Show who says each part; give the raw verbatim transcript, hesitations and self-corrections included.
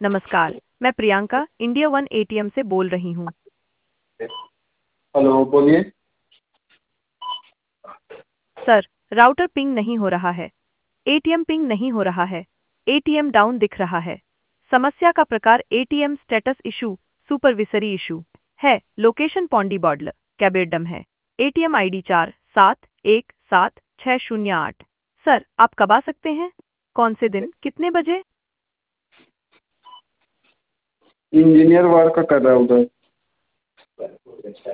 Speaker 1: नमस्कार, मैं Priyanka India one ATM से बोल रही हूँ।
Speaker 2: हेलो, बोलिए।
Speaker 1: सर, राउटर पिंग नहीं हो रहा है। एटीएम पिंग नहीं हो रहा है। एटीएम डाउन दिख रहा है। समस्या का प्रकार ATM status issue, supervisory issue है। लोकेशन पौंडी बॉर्डर, कैबेडम है। एटीएम आईडी चार सात एक सात छः शून्य आठ। सर, आप कब आ सकते हैं? कौन से दिन, कितने बजे?
Speaker 2: इंजीनियर वर्क कर रहा है उधर।